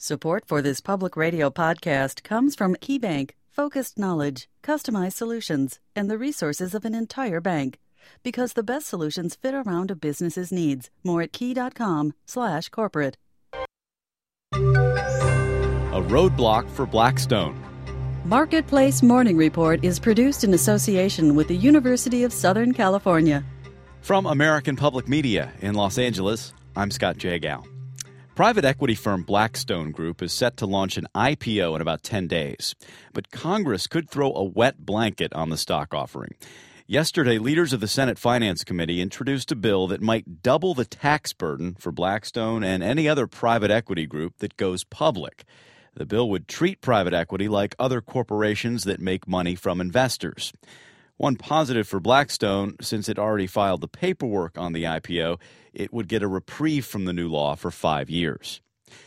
Support for this public radio podcast comes from KeyBank, focused knowledge, customized solutions, and the resources of an entire bank. Because the best solutions fit around a business's needs. More at key.com/corporate. A roadblock for Blackstone. Marketplace Morning Report is produced in association with the University of Southern California. From American Public Media in Los Angeles, I'm Scott Jagow. Private equity firm Blackstone Group is set to launch an IPO in about 10 days. But Congress could throw a wet blanket on the stock offering. Yesterday, leaders of the Senate Finance Committee introduced a bill that might double the tax burden for Blackstone and any other private equity group that goes public. The bill would treat private equity like other corporations that make money from investors. One positive for Blackstone, since it already filed the paperwork on the IPO, it would get a reprieve from the new law for 5 years.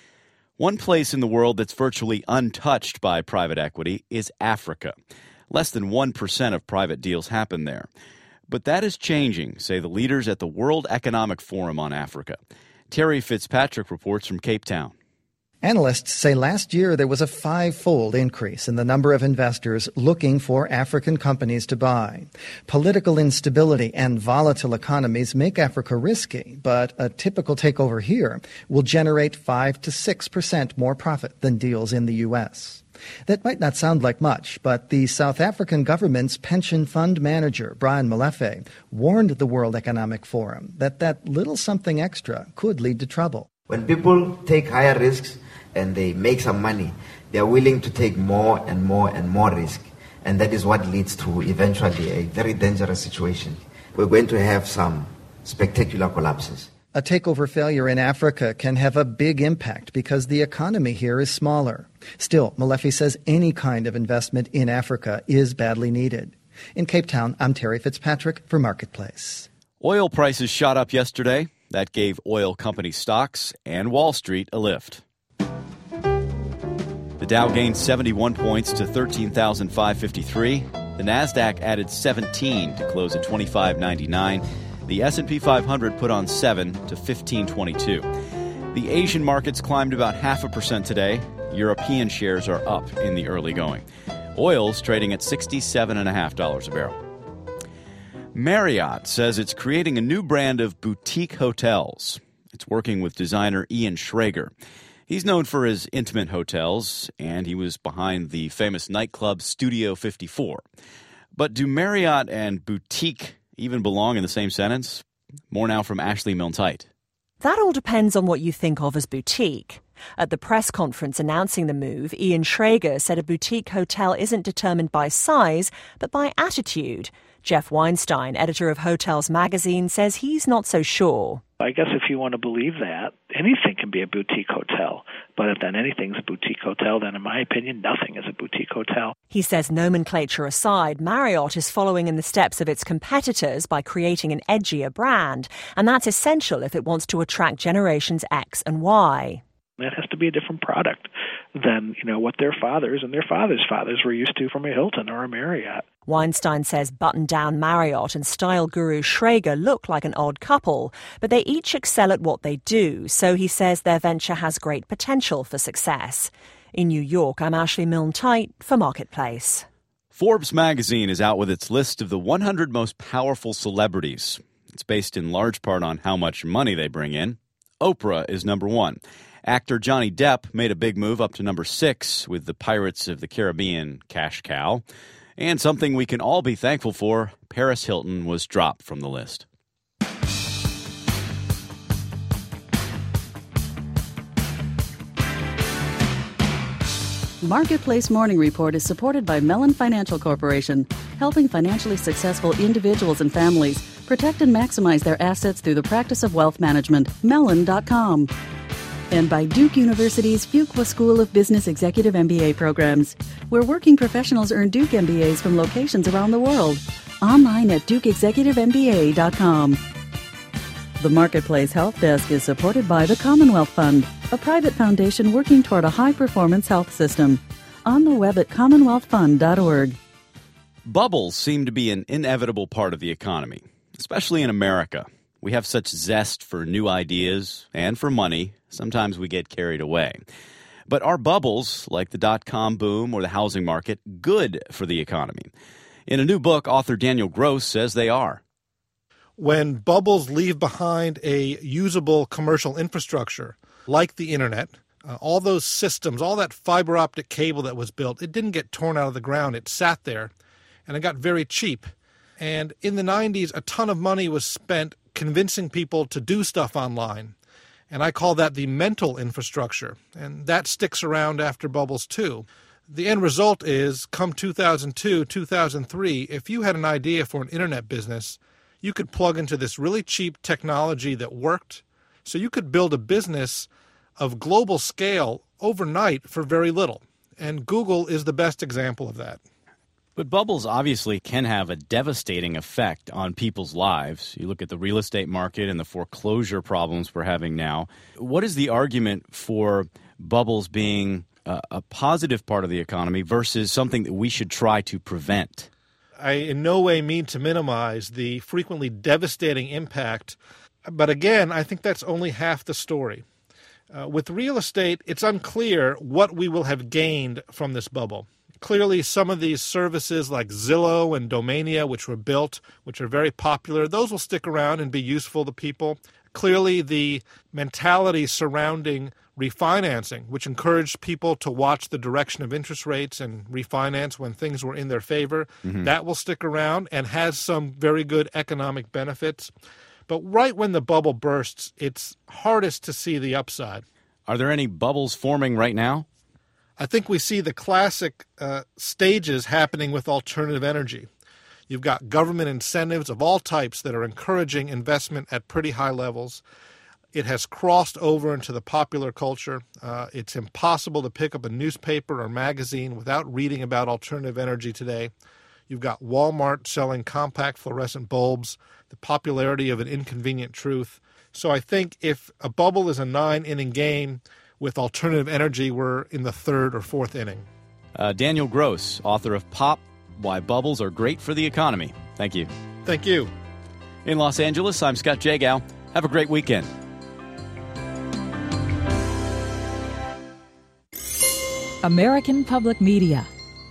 One place in the world that's virtually untouched by private equity is Africa. Less than 1% of private deals happen there. But that is changing, say the leaders at the World Economic Forum on Africa. Terry Fitzpatrick reports from Cape Town. Analysts say last year there was a 5-fold increase in the number of investors looking for African companies to buy. Political instability and volatile economies make Africa risky, but a typical takeover here will generate 5 to 6% more profit than deals in the U.S. That might not sound like much, but the South African government's pension fund manager, Brian Molefe, warned the World Economic Forum that little something extra could lead to trouble. When people take higher risks and they make some money, they are willing to take more and more and more risk. And that is what leads to eventually a very dangerous situation. We're going to have some spectacular collapses. A takeover failure in Africa can have a big impact because the economy here is smaller. Still, Molefe says any kind of investment in Africa is badly needed. In Cape Town, I'm Terry Fitzpatrick for Marketplace. Oil prices shot up yesterday. That gave oil company stocks and Wall Street a lift. The Dow gained 71 points to 13,553. The Nasdaq added 17 to close at 25.99. The S&P 500 put on 7 to 1522. The Asian markets climbed about 0.5% today. European shares are up in the early going. Oil's trading at $67.50 a barrel. Marriott says it's creating a new brand of boutique hotels. It's working with designer Ian Schrager. He's known for his intimate hotels, and he was behind the famous nightclub Studio 54. But do Marriott and boutique even belong in the same sentence? More now from Ashley Milne-Tite. That all depends on what you think of as boutique. At the press conference announcing the move, Ian Schrager said a boutique hotel isn't determined by size, but by attitude. Jeff Weinstein, editor of Hotels Magazine, says he's not so sure. I guess if you want to believe that, anything can be a boutique hotel. But if then anything's a boutique hotel, then in my opinion, nothing is a boutique hotel. He says nomenclature aside, Marriott is following in the steps of its competitors by creating an edgier brand. And that's essential if it wants to attract generations X and Y. That has to be a different product than, what their fathers and their fathers' fathers were used to from a Hilton or a Marriott. Weinstein says button-down Marriott and style guru Schrager look like an odd couple, but they each excel at what they do, so he says their venture has great potential for success. In New York, I'm Ashley Milne-Tite for Marketplace. Forbes magazine is out with its list of the 100 most powerful celebrities. It's based in large part on how much money they bring in. Oprah is number 1. Actor Johnny Depp made a big move up to number 6 with the Pirates of the Caribbean cash cow. And something we can all be thankful for, Paris Hilton was dropped from the list. Marketplace Morning Report is supported by Mellon Financial Corporation, helping financially successful individuals and families protect and maximize their assets through the practice of wealth management. Mellon.com. And by Duke University's Fuqua School of Business Executive MBA programs, where working professionals earn Duke MBAs from locations around the world. Online at DukeExecutiveMBA.com. The Marketplace Health Desk is supported by the Commonwealth Fund, a private foundation working toward a high-performance health system. On the web at commonwealthfund.org. Bubbles seem to be an inevitable part of the economy, especially in America. We have such zest for new ideas and for money, sometimes we get carried away. But are bubbles, like the dot-com boom or the housing market, good for the economy? In a new book, author Daniel Gross says they are. When bubbles leave behind a usable commercial infrastructure, like the internet, all those systems, all that fiber optic cable that was built, it didn't get torn out of the ground. It sat there, and it got very cheap. And in the 90s, a ton of money was spent convincing people to do stuff online. And I call that the mental infrastructure. And that sticks around after bubbles, too. The end result is, come 2002, 2003, if you had an idea for an internet business, you could plug into this really cheap technology that worked. So you could build a business of global scale overnight for very little. And Google is the best example of that. But bubbles obviously can have a devastating effect on people's lives. You look at the real estate market and the foreclosure problems we're having now. What is the argument for bubbles being a positive part of the economy versus something that we should try to prevent? I in no way mean to minimize the frequently devastating impact. But again, I think that's only half the story. With real estate, it's unclear what we will have gained from this bubble. Clearly, some of these services like Zillow and Domania, which were built, which are very popular, those will stick around and be useful to people. Clearly, the mentality surrounding refinancing, which encouraged people to watch the direction of interest rates and refinance when things were in their favor, that will stick around and has some very good economic benefits. But right when the bubble bursts, it's hardest to see the upside. Are there any bubbles forming right now? I think we see the classic stages happening with alternative energy. You've got government incentives of all types that are encouraging investment at pretty high levels. It has crossed over into the popular culture. It's impossible to pick up a newspaper or magazine without reading about alternative energy today. You've got Walmart selling compact fluorescent bulbs, the popularity of an inconvenient truth. So I think if a bubble is a 9-inning game, with alternative energy, we're in the 3rd or 4th inning. Daniel Gross, author of Pop, Why Bubbles Are Great for the Economy. Thank you. Thank you. In Los Angeles, I'm Scott Jagow. Have a great weekend. American Public Media.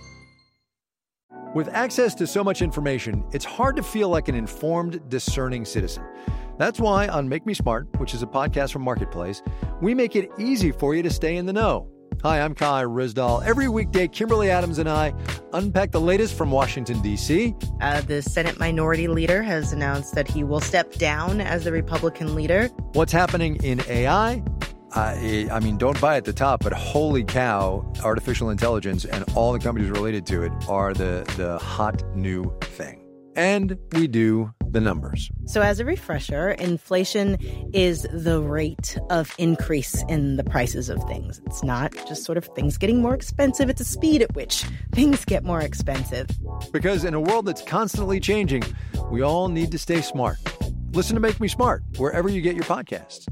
With access to so much information, it's hard to feel like an informed, discerning citizen. That's why on Make Me Smart, which is a podcast from Marketplace, we make it easy for you to stay in the know. Hi, I'm Kai Rizdal. Every weekday, Kimberly Adams and I unpack the latest from Washington, D.C. The Senate Minority Leader has announced that he will step down as the Republican leader. What's happening in AI? I mean, don't buy at the top, but holy cow, artificial intelligence and all the companies related to it are the hot new thing. And we do the numbers. So as a refresher, inflation is the rate of increase in the prices of things. It's not just sort of things getting more expensive. It's a speed at which things get more expensive. Because in a world that's constantly changing, we all need to stay smart. Listen to Make Me Smart wherever you get your podcasts.